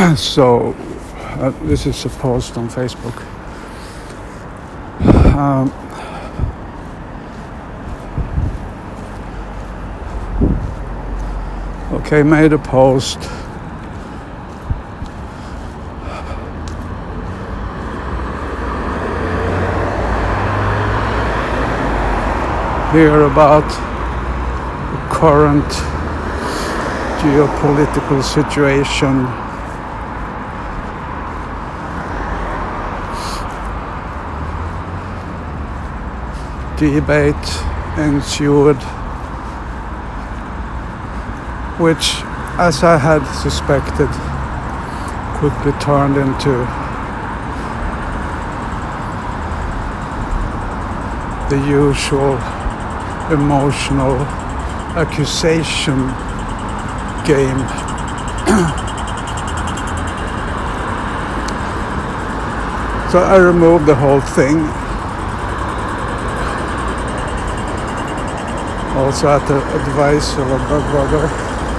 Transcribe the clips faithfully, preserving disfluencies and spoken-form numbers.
So uh, this is a post on Facebook. Um, okay, made a post. Here about the current geopolitical situation. Debate ensued, which, as I had suspected, quickly turned into the usual emotional accusation game. So I removed the whole thing. Also at the advice of a brother.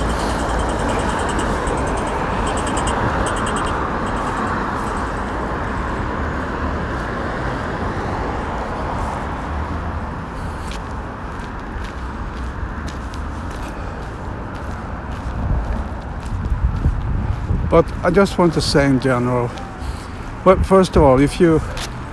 But I just want to say in general, well, first of all, if you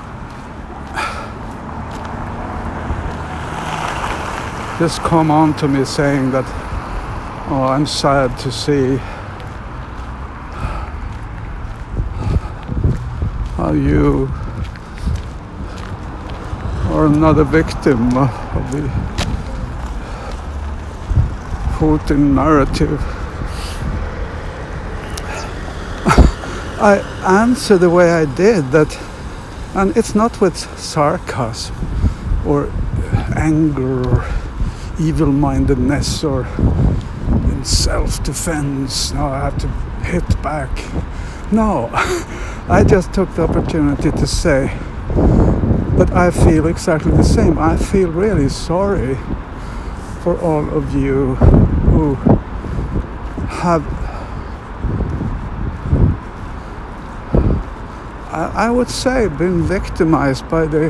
just come on to me saying that, oh, I'm sad to see how you are another victim of the Putin narrative. I answer the way I did that, and it's not with sarcasm or anger or evil-mindedness or in self-defense. No, I have to hit back. No, I just took the opportunity to say that I feel exactly the same. I feel really sorry for all of you who have, I, I would say, been victimized by the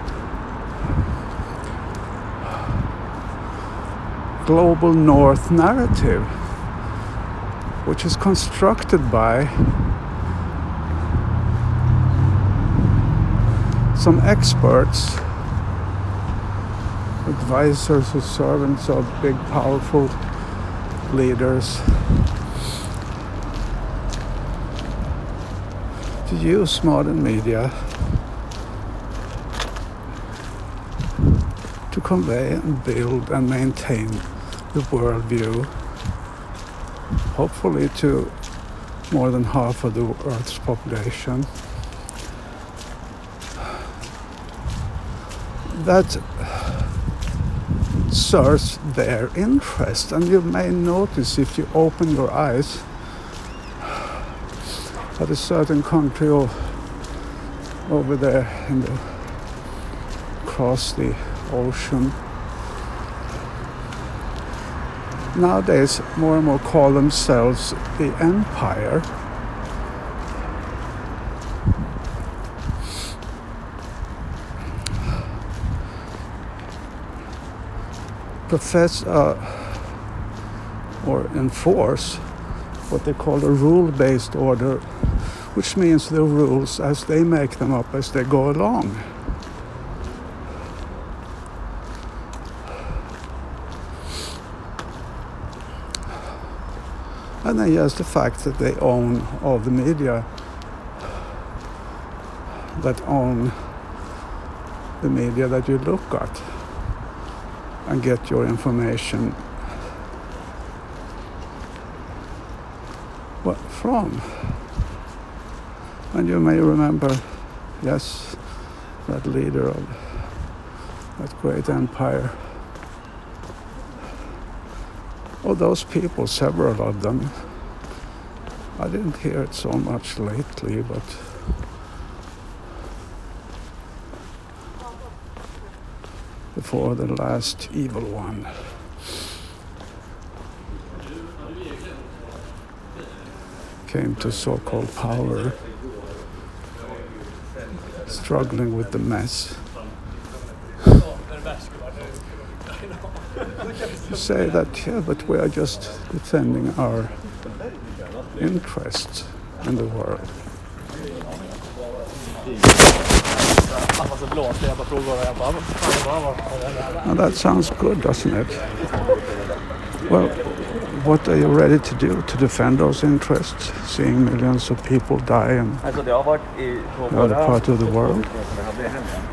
global north narrative, which is constructed by some experts, advisors or servants of big powerful leaders, to use modern media to convey and build and maintain the worldview, hopefully to more than half of the Earth's population, that serves their interest. And you may notice, if you open your eyes, that a certain country over there in the, across the ocean nowadays more and more call themselves the empire. Profess uh, or enforce what they call a rule-based order, which means the rules as they make them up as they go along. And then just the fact that they own all the media, that own the media that you look at and get your information what from. And you may remember, yes, that leader of that great empire. Oh, those people, several of them, I didn't hear it so much lately, but before the last evil one. came to so-called power, struggling with the mess. You say that, yeah, but we are just defending our interests in the world. And that sounds good, doesn't it? Well, what are you ready to do to defend those interests, seeing millions of people die in the other part of the world?